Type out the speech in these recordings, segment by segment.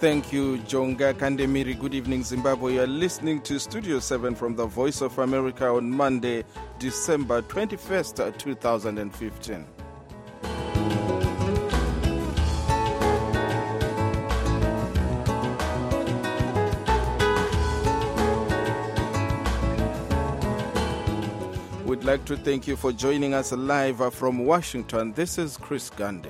Thank you, Jonga Kandemiri. Good evening, Zimbabwe. You are listening to Studio 7 from the Voice of America on Monday, December 21st, 2015. We'd like to thank you for joining us live from Washington. This is Chris Gandhi.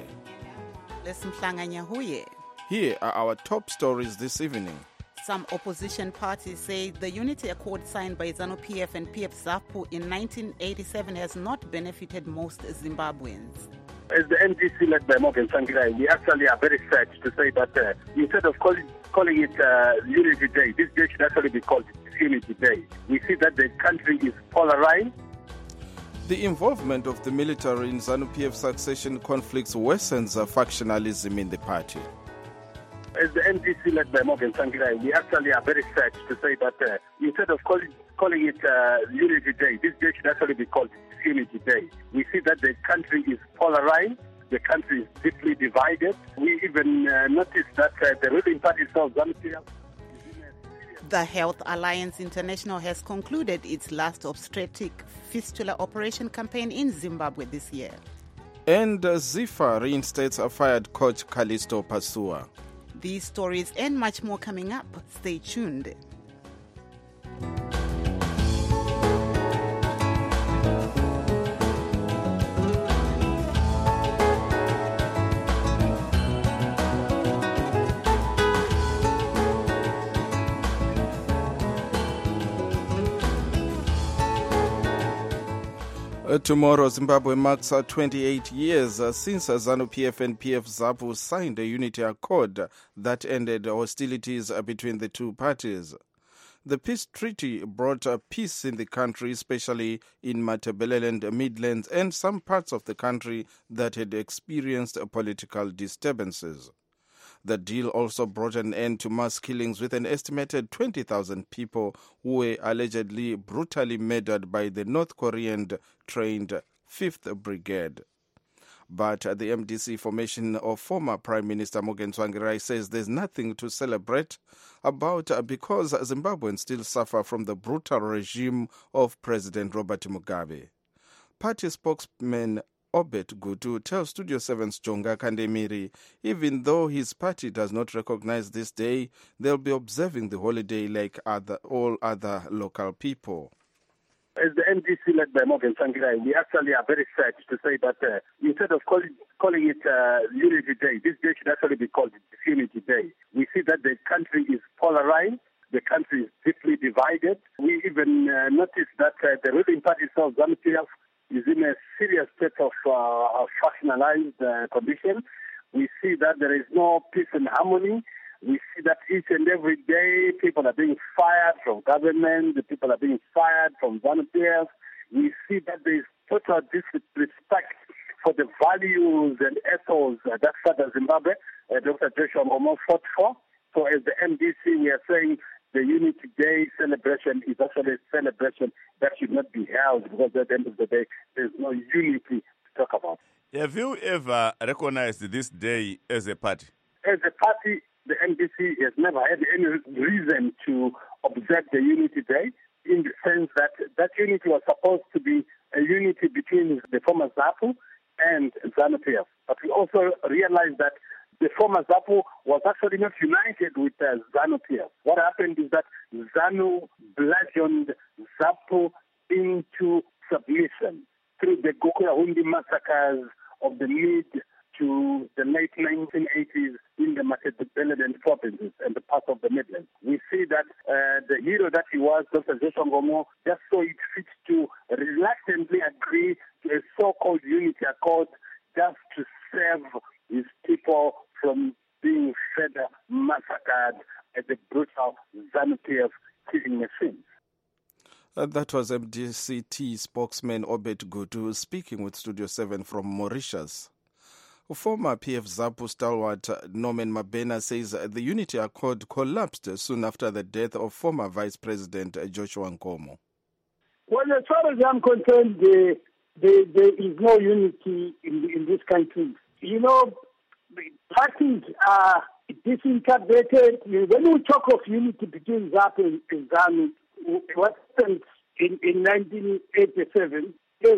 Here are our top stories this evening. Some opposition parties say the unity accord signed by ZANU-PF and PF-ZAPU in 1987 has not benefited most Zimbabweans. As the MDC led by Morgan Tsvangirai, we actually are very sad to say that instead of calling it Unity Day, this day should actually be called Unity Day. We see that the country is polarized. The involvement of the military in ZANU-PF succession conflicts worsens factionalism in the party. As the MDC led by Morgan Tsvangirai, we actually are very sad to say that instead of calling it Unity Day, this day should actually be called Unity Day. We see that the country is polarized, the country is deeply divided. We even noticed that the ruling party itself, ZANU-PF. The Health Alliance International has concluded its last obstetric fistula operation campaign in Zimbabwe this year. And ZIFA reinstates a fired coach Callisto Pasua. These stories and much more coming up. Stay tuned. Tomorrow, Zimbabwe marks 28 years since ZANU-PF and PF-ZAPU signed a unity accord that ended hostilities between the two parties. The peace treaty brought peace in the country, especially in Matabeleland, Midlands, and some parts of the country that had experienced political disturbances. The deal also brought an end to mass killings, with an estimated 20,000 people who were allegedly brutally murdered by the North Korean-trained 5th Brigade. But the MDC formation of former Prime Minister Morgan Tsvangirai says there's nothing to celebrate about because Zimbabweans still suffer from the brutal regime of President Robert Mugabe. Party spokesman Obet Gutu tells Studio 7's Jonga Kandemiri, even though his party does not recognize this day, they'll be observing the holiday like all other local people. As the MDC led by Morgan Tsvangirai, we actually are very sad to say that instead of calling it Unity Day, this day should actually be called Unity Day. We see that the country is polarized, the country is deeply divided. We even noticed that the ruling party itself, ZANU-PF, is in a serious state of factionalized condition. We see that there is no peace and harmony. We see that each and every day people are being fired from government, the people are being fired from ZANU-PF. We see that there is total disrespect for the values and ethos that Father Zimbabwe, Dr. Joshua Nkomo, fought for. So as the MDC, we are saying the Unity Day celebration is actually a celebration that should not be held because at the end of the day, there's no unity to talk about. Have you ever recognized this day as a party? As a party, the MDC has never had any reason to observe the Unity Day in the sense that that unity was supposed to be a unity between the former ZAPU and ZANU-PF. But we also realized that the former ZAPU was actually not united with ZANU-PF. What happened is that ZANU bludgeoned ZAPU into submission through the Gokurahundi massacres of the mid to the late 1980s in the Matabeleland provinces and the parts of the Midlands. We see that the hero that he was, Dr. Joshua Nkomo, just saw it fit to reluctantly agree to a so-called unity accord just to save his people from being further massacred at the brutal ZANU-PF killing machines. That was MDCT spokesman Obet Gutu speaking with Studio 7 from Mauritius. Former PF-ZAPU stalwart Norman Mabena says the Unity Accord collapsed soon after the death of former Vice President Joshua Nkomo. Well, as far as I'm concerned, there is no unity in this country. You know, parties are disintegrated. When we talk of unity between ZAPU and ZANU, what happened in 1987,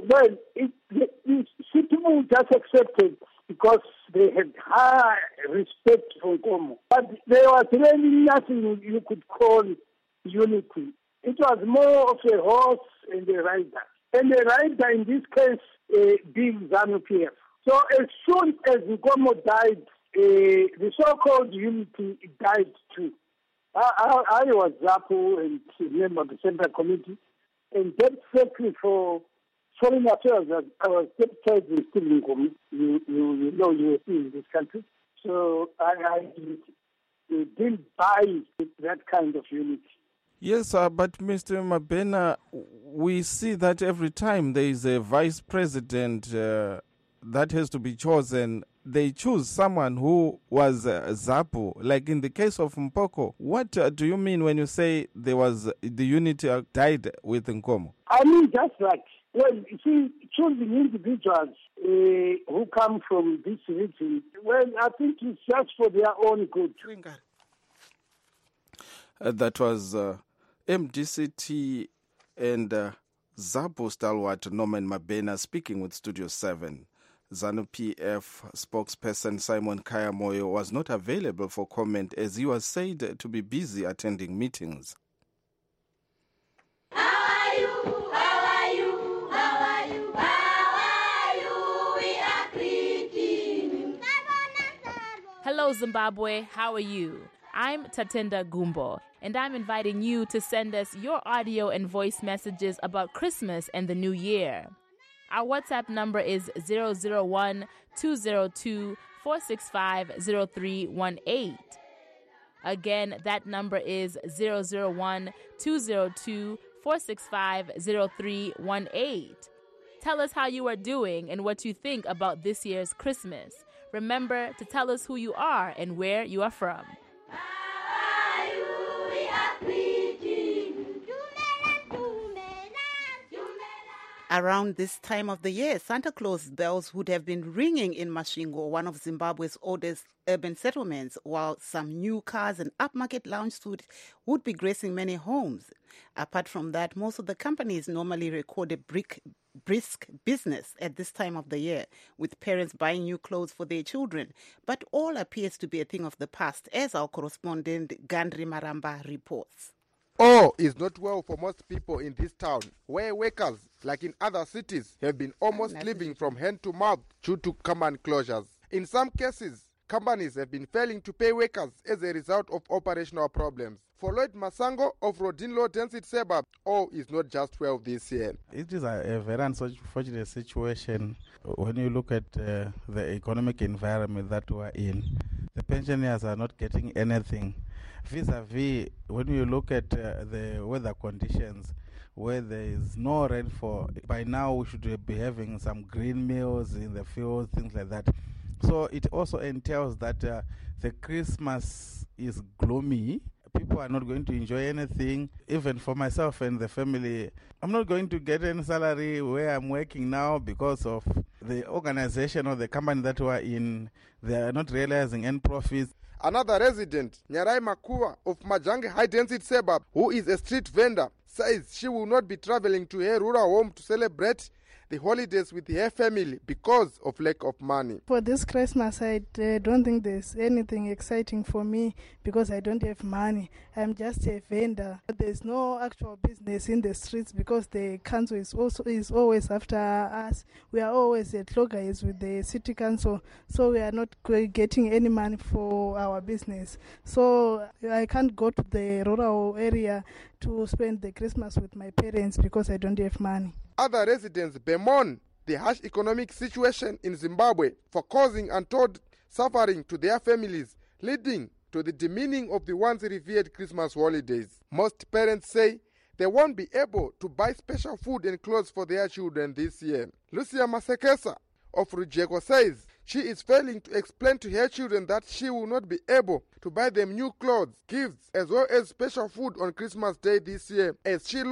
people just accepted because they had high respect for Nkomo. But there was really nothing you could call unity. It was more of a horse and a rider. And the rider in this case being ZANU-PF. So as soon as Nkomo died, the so-called unity died too. I was ZAPU and member of the Central Committee, and that secretary for Foreign Affairs, I was deputized with Stephen Nkomo. You know you were in this country. So I didn't buy that kind of unity. Yes, but Mr. Mabena, we see that every time there is a vice president that has to be chosen, they choose someone who was ZAPU. Like in the case of Mpoko, what do you mean when you say there was the unity died with Nkomo? I mean, that's right. Well, you see, choosing individuals who come from this region, well, I think it's just for their own good. That was MDCT and ZAPU stalwart Norman Mabena speaking with Studio 7. ZANU-PF spokesperson Simon Kayamoyo was not available for comment as he was said to be busy attending meetings. How are you? How are you? How are you? How are you? We are greeting. Hello, Zimbabwe. How are you? I'm Tatenda Gumbo, and I'm inviting you to send us your audio and voice messages about Christmas and the New Year. Our WhatsApp number is 001-202-465-0318. Again, that number is 001-202-465-0318. Tell us how you are doing and what you think about this year's Christmas. Remember to tell us who you are and where you are from. How are you? We are greeting. Around this time of the year, Santa Claus bells would have been ringing in Masvingo, one of Zimbabwe's oldest urban settlements, while some new cars and upmarket lounge suites would be gracing many homes. Apart from that, most of the companies normally record a brisk business at this time of the year, with parents buying new clothes for their children. But all appears to be a thing of the past, as our correspondent Gandri Maramba reports. All is not well for most people in this town, where workers, like in other cities, have been almost living from hand to mouth due to company closures. In some cases, companies have been failing to pay workers as a result of operational problems. For Lloyd Masango of Rodin Low Density Suburb, all is not just well this year. It is a very unfortunate situation when you look at the economic environment that we are in. The pensioners are not getting anything. Vis-a-vis, when you look at the weather conditions, where there is no rainfall, by now we should be having some green meals in the fields, things like that. So it also entails that the Christmas is gloomy. People are not going to enjoy anything. Even for myself and the family, I'm not going to get any salary where I'm working now because of the organization or the company that we're in. They are not realizing any profits. Another resident, Nyarai Makua of Majange High Density Suburb, who is a street vendor, says she will not be traveling to her rural home to celebrate the holidays with her family because of lack of money. For this Christmas, I don't think there's anything exciting for me because I don't have money. I'm just a vendor. There's no actual business in the streets because the council is always after us. We are always at loggerheads with the city council, so we are not getting any money for our business. So I can't go to the rural area to spend the Christmas with my parents because I don't have money. Other residents bemoan the harsh economic situation in Zimbabwe for causing untold suffering to their families, leading to the demeaning of the once revered Christmas holidays. Most parents say they won't be able to buy special food and clothes for their children this year. Lucia Masekesa of Rujeko says she is failing to explain to her children that she will not be able to buy them new clothes, gifts, as well as special food on Christmas Day this year, as she lost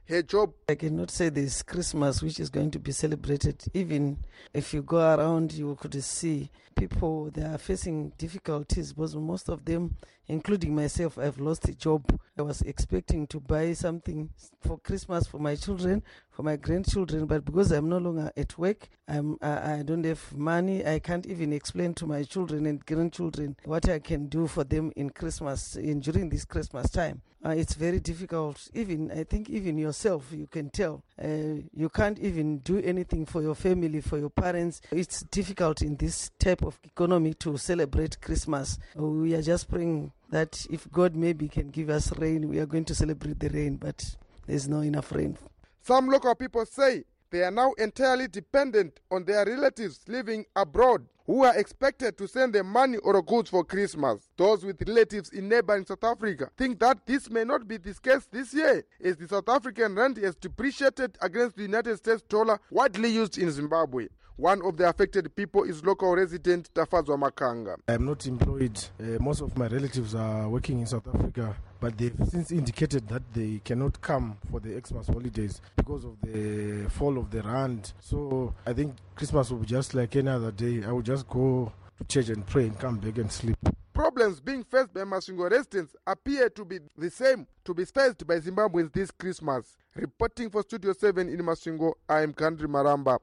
her job. I cannot say this Christmas which is going to be celebrated. Even if you go around, you could see people, they are facing difficulties, because most of them, including myself, I've lost a job. I was expecting to buy something for Christmas for my children, for my grandchildren, but because I'm no longer at work, I don't have money. I can't even explain to my children and grandchildren what I can do for them in Christmas, during this Christmas time. It's very difficult. I think even yourself, you can tell. You can't even do anything for your family, for your parents. It's difficult in this type of economy to celebrate Christmas. We are just praying that if God maybe can give us rain, we are going to celebrate the rain, but there's not enough rain. Some local people say they are now entirely dependent on their relatives living abroad, who are expected to send them money or goods for Christmas. Those with relatives in neighboring South Africa think that this may not be the case this year, as the South African rand has depreciated against the United States dollar, widely used in Zimbabwe. One of the affected people is local resident Tafazwa Makanga. I am not employed. Most of my relatives are working in South Africa, but they've since indicated that they cannot come for the Xmas holidays because of the fall of the rand. So I think Christmas will be just like any other day. I will just go to church and pray and come back and sleep. Problems being faced by Masvingo residents appear to be the same to be faced by Zimbabweans this Christmas. Reporting for Studio 7 in Masvingo, I am Gandri Maramba.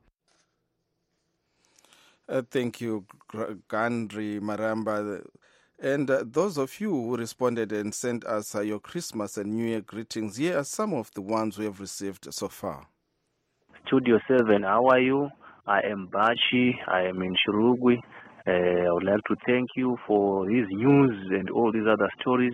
Thank you, Gandri Maramba. And those of you who responded and sent us your Christmas and New Year greetings, here are some of the ones we have received so far. Studio 7, how are you? I am Bashi. I am in Shirugwi. I would like to thank you for these news and all these other stories.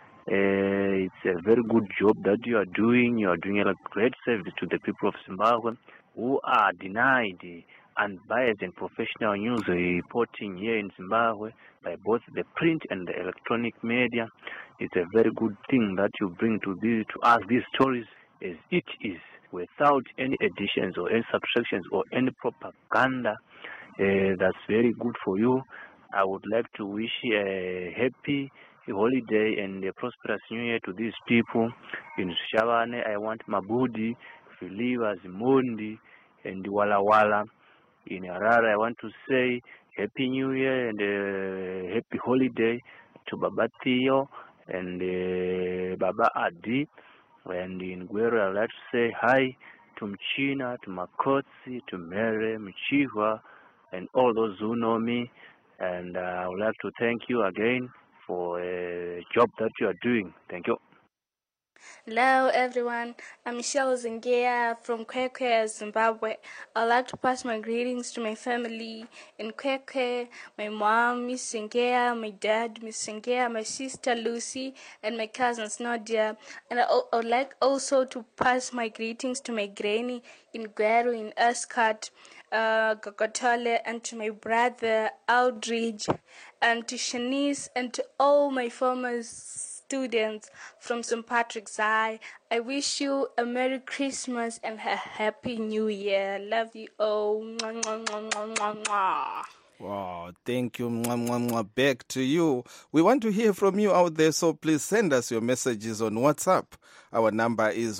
It's a very good job that you are doing. You are doing a great service to the people of Zimbabwe who are denied unbiased and professional news reporting here in Zimbabwe by both the print and the electronic media. It's a very good thing that you bring to us these stories as it is, without any additions or any subtractions or any propaganda. That's very good for you. I would like to wish a happy holiday and a prosperous New Year to these people. In Shavane, I want Mabudi, Filiva, Zimondi, and Wala Wala. In Harare, I want to say Happy New Year and Happy Holiday to Baba Theo and Baba Adi. And in Gweru, I would like to say hi to Mchina, to Makotsi, to Mere, Mchiva, and all those who know me. And I would like to thank you again for a job that you are doing. Thank you. Hello everyone, I'm Michelle Zingea from Kwekwe, Zimbabwe. I'd like to pass my greetings to my family in Kwekwe, my mom, Miss Zingea, my dad, Miss Zingea, my sister Lucy, and my cousins Nadia. And I would like also to pass my greetings to my granny in Gweru, in Ascot, Gokotole, and to my brother Aldridge, and to Shanice, and to all my former students from St. Patrick's High. I wish you a Merry Christmas and a Happy New Year. Love you all. Mwah, mwah, mwah, mwah, mwah, mwah. Wow, thank you. Mwah, mwah, mwah. Back to you. We want to hear from you out there, so please send us your messages on WhatsApp. Our number is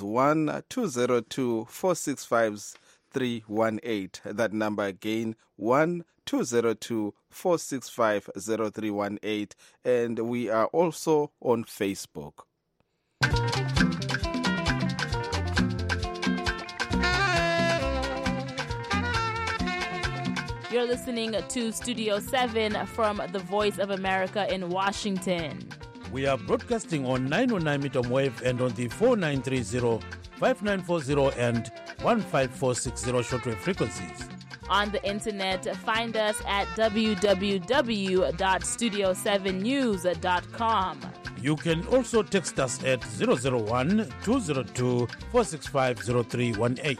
1-202-465-0318. That number again, 1-202-465-0318. And we are also on Facebook. You're listening to Studio 7 from the Voice of America in Washington. We are broadcasting on 909 medium wave and on the 4930, 5940 and 15460 shortwave frequencies. On the internet, find us at www.studio7news.com. You can also text us at 001-202-465-0318.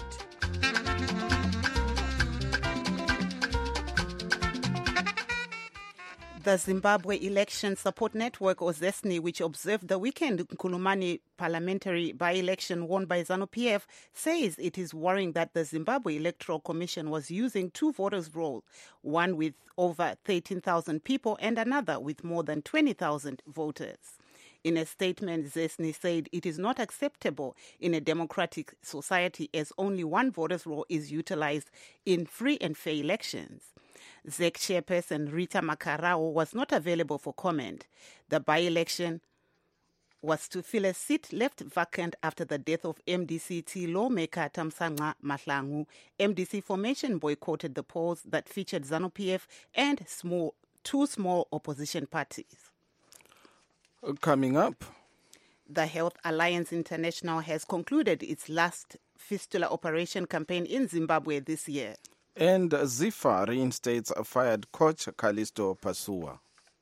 The Zimbabwe Election Support Network, or ZESNI, which observed the weekend Nkulumani parliamentary by-election won by ZANU-PF, says it is worrying that the Zimbabwe Electoral Commission was using two voters' rolls, one with over 13,000 people and another with more than 20,000 voters. In a statement, Zesny said it is not acceptable in a democratic society as only one voter's roll is utilized in free and fair elections. ZEC chairperson Rita Makarao was not available for comment. The by-election was to fill a seat left vacant after the death of MDC-T lawmaker Thamsanqa Mahlangu. MDC formation boycotted the polls that featured ZANU-PF and two small opposition parties. Coming up, the Health Alliance International has concluded its last fistula operation campaign in Zimbabwe this year. And ZIFA reinstates a fired coach Callisto Pasua.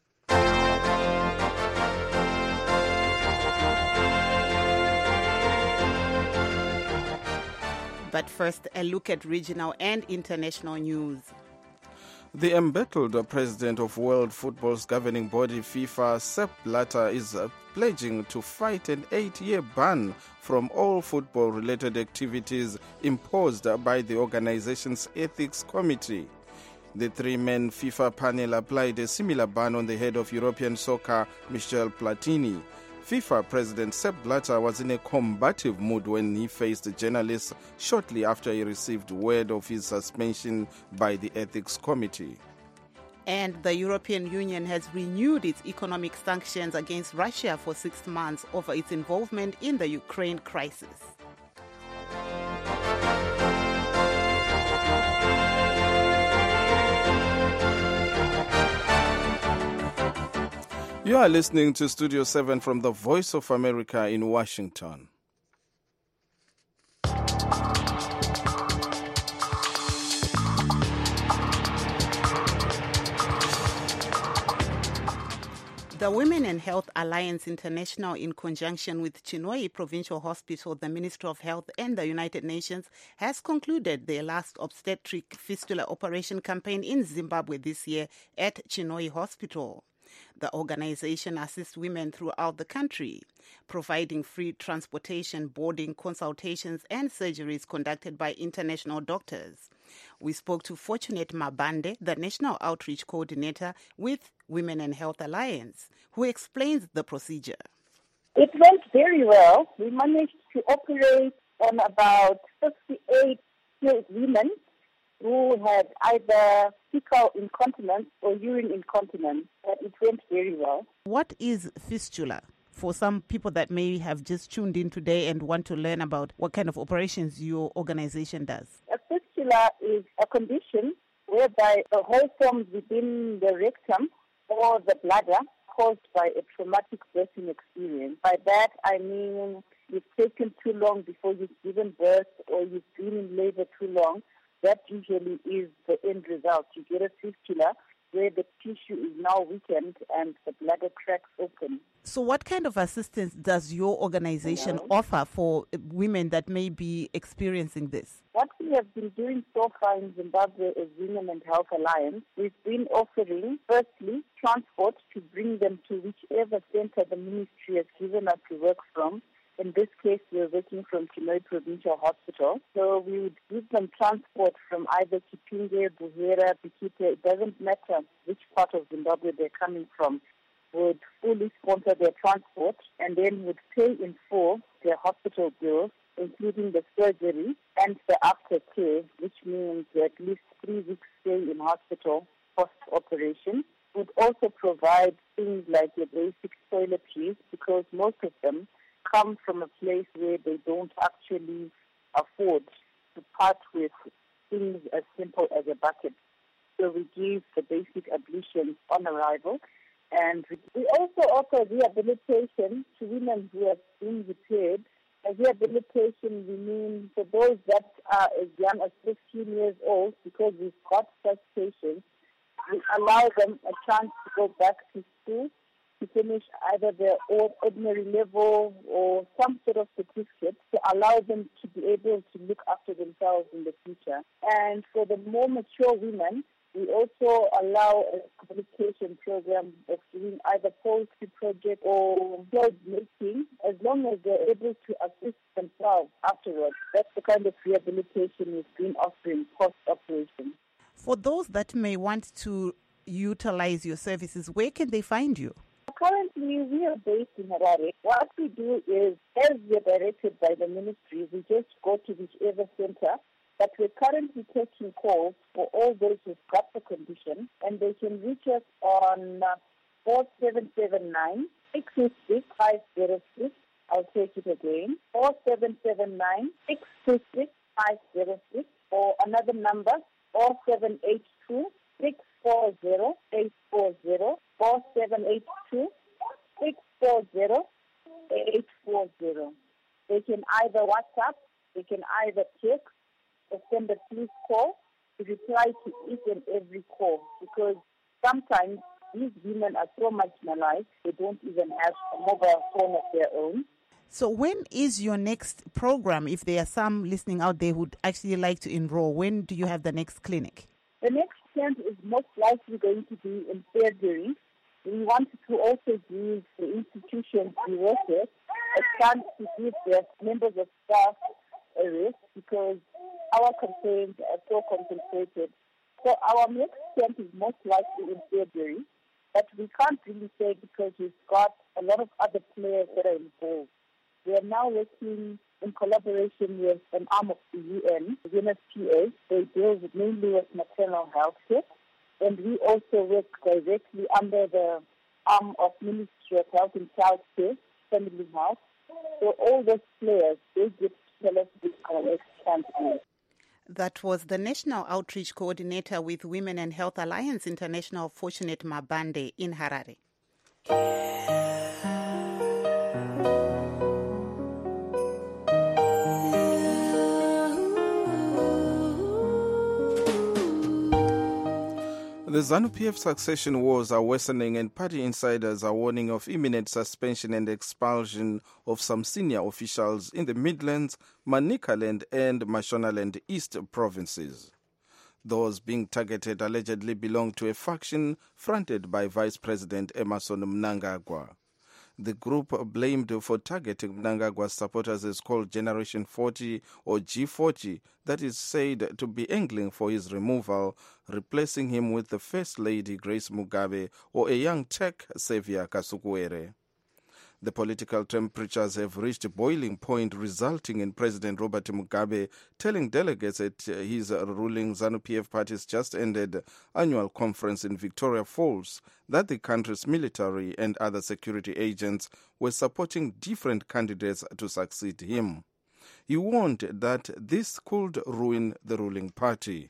But first, a look at regional and international news. The embattled president of World Football's governing body, FIFA, Sepp Blatter, is pledging to fight an 8-year ban from all football-related activities imposed by the organization's ethics committee. The three-man FIFA panel applied a similar ban on the head of European soccer, Michel Platini. FIFA President Sepp Blatter was in a combative mood when he faced journalists shortly after he received word of his suspension by the Ethics Committee. And the European Union has renewed its economic sanctions against Russia for 6 months over its involvement in the Ukraine crisis. You are listening to Studio 7 from the Voice of America in Washington. The Women and Health Alliance International, in conjunction with Chinhoyi Provincial Hospital, the Ministry of Health, and the United Nations, has concluded their last obstetric fistula operation campaign in Zimbabwe this year at Chinhoyi Hospital. The organization assists women throughout the country, providing free transportation, boarding, consultations, and surgeries conducted by international doctors. We spoke to Fortunate Mabande, the National Outreach Coordinator with Women and Health Alliance, who explains the procedure. It went very well. We managed to operate on about 58 women who had either fecal incontinence or urine incontinence. But it went very well. What is fistula? For some people that may have just tuned in today and want to learn about what kind of operations your organization does. A fistula is a condition whereby a hole forms within the rectum or the bladder caused by a traumatic birthing experience. By that, I mean you've taken too long before you've given birth, or you've been in labor too long. That usually is the end result. You get a fistula where the tissue is now weakened and the bladder cracks open. So what kind of assistance does your organization offer for women that may be experiencing this? What we have been doing so far in Zimbabwe as Women and Health Alliance, we've been offering, firstly, transport to bring them to whichever center the ministry has given us to work from. In this case, we're working from Chinhoyi Provincial Hospital. So we would give them transport from either Chipinge, Buhera, Bikite, it doesn't matter which part of Zimbabwe they're coming from, would fully sponsor their transport and then would pay in full their hospital bills, including the surgery and the aftercare, which means at least 3 weeks stay in hospital post-operation. Would also provide things like your basic toiletries, because most of them come from a place where they don't actually afford to part with things as simple as a bucket. So we give the basic ablutions on arrival. And we also offer rehabilitation to women who have been repaired. By rehabilitation, we mean for those that are as young as 15 years old, because we've got such patients, we allow them a chance to go back to school to finish either their ordinary level or some sort of certificate to allow them to be able to look after themselves in the future. And for the more mature women, we also allow a rehabilitation program of doing either poultry project or clothes making, as long as they're able to assist themselves afterwards. That's the kind of rehabilitation we've been offering post-operation. For those that may want to utilize your services, where can they find you? Currently, Currently, we are based in Harare. What we do is, as we are directed by the ministry, we just go to whichever center. But we're currently taking calls for all those who've got the condition, and they can reach us on 4779 626 506. I'll take it again, 4779 626 506, or another number, 4782 640 840, 4782 640 840. They can either WhatsApp, they can either text, or send a please call to reply to each and every call, because sometimes these women are so marginalized they don't even have a mobile phone of their own. So when is your next program? If there are some listening out there who'd actually like to enroll, when do you have the next clinic? The next camp is most likely going to be in February. We wanted to also give the institutions we work with a chance to give their members of staff a rest, because our campaigns are so concentrated. So our next camp is most likely in February, but we can't really say because we've got a lot of other players that are involved. We are now working in collaboration with an arm of the UN, UNFPA. They deal mainly with maternal health care, and we also work directly under the arm of Ministry of Health and Child Care, Family Health. So all those players, they get to tell us which our next camp is. That was the National Outreach Coordinator with Women and Health Alliance International, Fortunate Mabande, in Harare. The ZANU-PF succession wars are worsening, and party insiders are warning of imminent suspension and expulsion of some senior officials in the Midlands, Manicaland and Mashonaland East provinces. Those being targeted allegedly belong to a faction fronted by Vice President Emmerson Mnangagwa. The group blamed for targeting Mnangagwa's supporters is called Generation 40 or G40, that is said to be angling for his removal, replacing him with the First Lady Grace Mugabe or a young tech savior Kasukuwere. The political temperatures have reached a boiling point, resulting in President Robert Mugabe telling delegates at his ruling ZANU-PF party's just ended annual conference in Victoria Falls that the country's military and other security agents were supporting different candidates to succeed him. He warned that this could ruin the ruling party.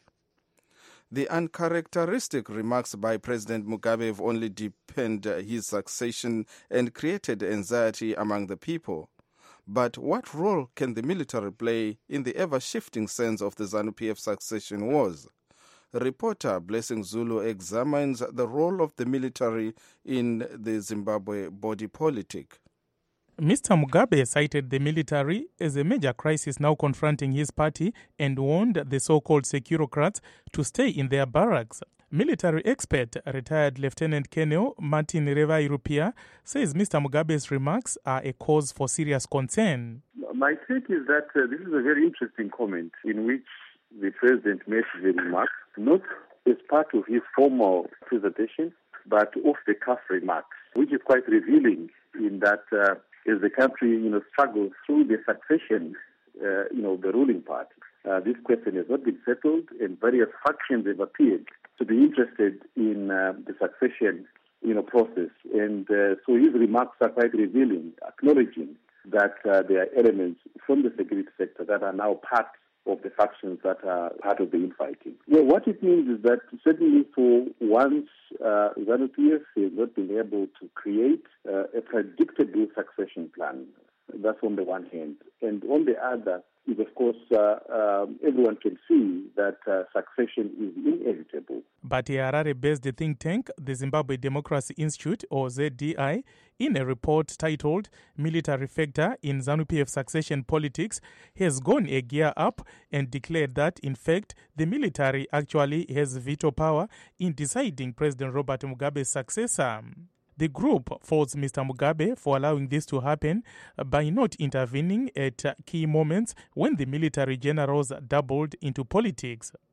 The uncharacteristic remarks by President Mugabe have only deepened his succession and created anxiety among the people. But what role can the military play in the ever-shifting sense of the ZANU-PF succession wars? Reporter Blessing Zulu examines the role of the military in the Zimbabwe body politic. Mr. Mugabe cited the military as a major crisis now confronting his party and warned the so-called securocrats to stay in their barracks. Military expert, retired Lieutenant Colonel Martin Reva-Irupia, says Mr. Mugabe's remarks are a cause for serious concern. My take is that this is a very interesting comment in which the president made the remarks, not as part of his formal presentation, but off-the-cuff remarks, which is quite revealing in that as the country, struggles through the succession, the ruling party. This question has not been settled, and various factions have appeared to be interested in the succession, process. And so his remarks are quite revealing, acknowledging that there are elements from the security sector that are now part of the factions that are part of the infighting. Well, what it means is that certainly for once, ZANU-PF has not been able to create a predictable succession plan. That's on the one hand. And on the other is, of course, everyone can see that succession is inevitable. But a Harare-based think tank, the Zimbabwe Democracy Institute, or ZDI, in a report titled Military Factor in ZANU-PF Succession Politics, has gone a gear up and declared that, in fact, the military actually has veto power in deciding President Robert Mugabe's successor. The group faults Mr. Mugabe for allowing this to happen by not intervening at key moments when the military generals dabbled into politics.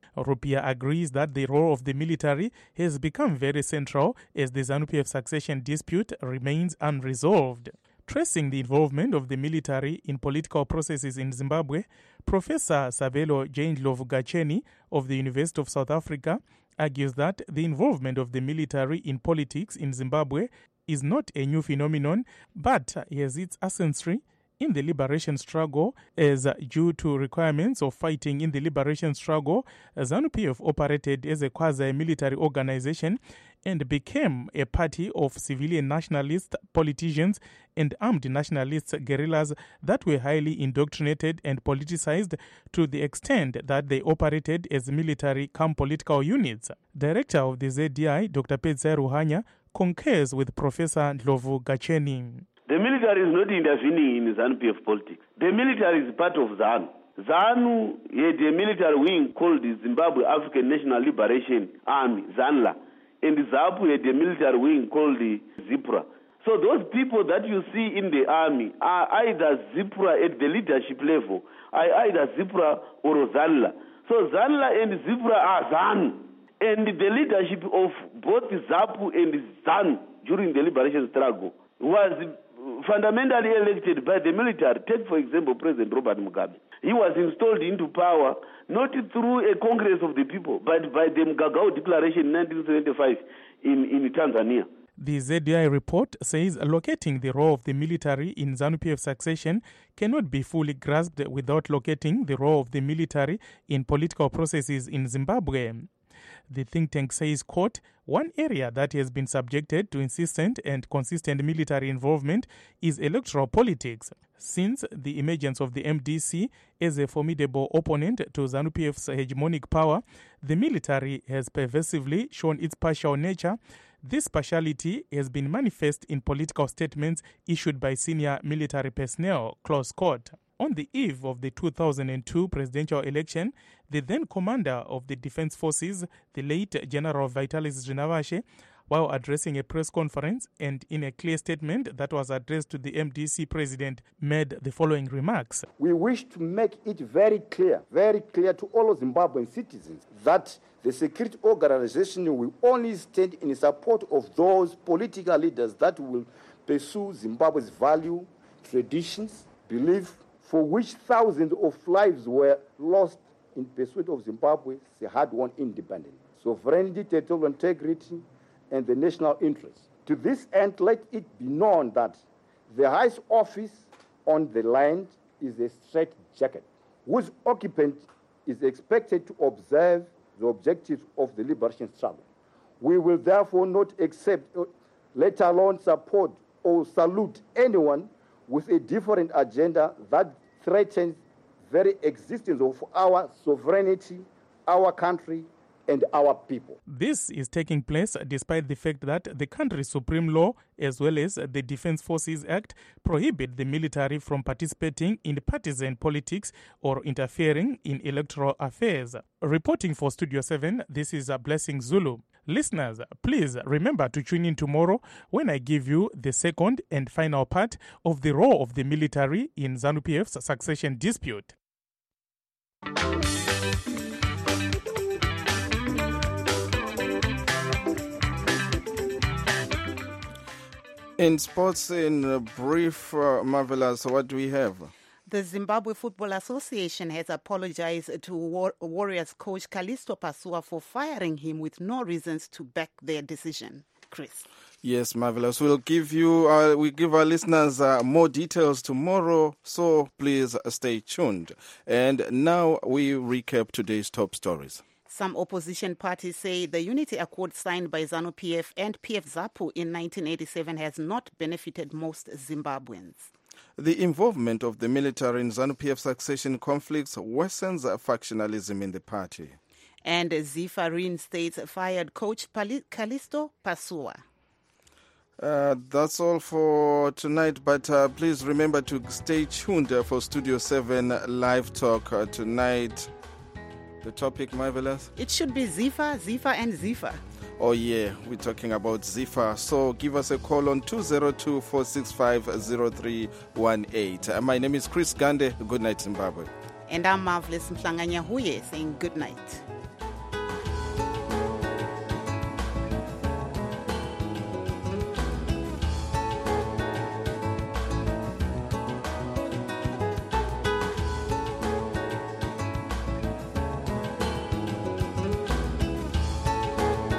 Rupia agrees that the role of the military has become very central as the ZANU-PF succession dispute remains unresolved. Tracing the involvement of the military in political processes in Zimbabwe, Professor Sabelo Jane-Ndlovu Gacheni of the University of South Africa argues that the involvement of the military in politics in Zimbabwe is not a new phenomenon, but has its ancestry in the liberation struggle, as due to requirements of fighting in the liberation struggle, ZANU-PF operated as a quasi-military organization and became a party of civilian nationalist politicians and armed nationalist guerrillas that were highly indoctrinated and politicized to the extent that they operated as military-cum-political units. Director of the ZDI, Dr. Pedzai Ruhanya, concurs with Professor Ndlovu Gacheni. The military is not intervening in ZANU-PF politics. The military is part of ZANU. ZANU had a military wing called the Zimbabwe African National Liberation Army, ZANLA. And ZAPU had a military wing called the ZIPRA. So those people that you see in the army are either ZIPRA at the leadership level, either ZIPRA or ZANLA. So ZANLA and ZIPRA are ZANU. And the leadership of both ZAPU and ZANU during the liberation struggle was fundamentally elected by the military. Take, for example, President Robert Mugabe. He was installed into power not through a Congress of the People, but by the Mgagao Declaration in 1975 in Tanzania. The ZDI report says locating the role of the military in ZANU-PF succession cannot be fully grasped without locating the role of the military in political processes in Zimbabwe. The think tank says, quote, one area that has been subjected to insistent and consistent military involvement is electoral politics. Since the emergence of the MDC as a formidable opponent to ZANU-PF's hegemonic power, the military has pervasively shown its partial nature. This partiality has been manifest in political statements issued by senior military personnel, close quote. On the eve of the 2002 presidential election, the then commander of the Defense Forces, the late General Vitalis Zvinavashe, while addressing a press conference and in a clear statement that was addressed to the MDC president, made the following remarks. We wish to make it very clear to all Zimbabwean citizens that the security organization will only stand in support of those political leaders that will pursue Zimbabwe's value, traditions, belief, for which thousands of lives were lost in pursuit of Zimbabwe's hard-won independence, sovereignty, territorial integrity, and the national interest. To this end, let it be known that the highest office on the land is a straitjacket, whose occupant is expected to observe the objectives of the liberation struggle. We will therefore not accept, let alone support or salute anyone with a different agenda that threatens very existence of our sovereignty, our country, and our people. This is taking place despite the fact that the country's supreme law, as well as the Defense Forces Act, prohibit the military from participating in partisan politics or interfering in electoral affairs. Reporting for Studio 7, this is Blessing Zulu. Listeners, please remember to tune in tomorrow when I give you the second and final part of the role of the military in ZANU-PF's succession dispute. In sports, in brief, Marvelous, what do we have? The Zimbabwe Football Association has apologized to Warriors coach Callisto Pasua for firing him with no reasons to back their decision. Chris. Yes, Marvelous. We'll give our listeners more details tomorrow, so please stay tuned. And now we recap today's top stories. Some opposition parties say the unity accord signed by ZANU-PF and PF-ZAPU in 1987 has not benefited most Zimbabweans. The involvement of the military in ZANU-PF succession conflicts worsens factionalism in the party. And ZIFA reinstates fired coach Callisto Pasua. That's all for tonight, but please remember to stay tuned for Studio 7 Live Talk tonight. The topic, Marvelous? It should be ZIFA, and ZIFA. Oh yeah, we're talking about ZIFA. So give us a call on 202-465-0318. My name is Chris Gande. Good night, Zimbabwe. And I'm Marvelous Mhlanganya Huye saying good night.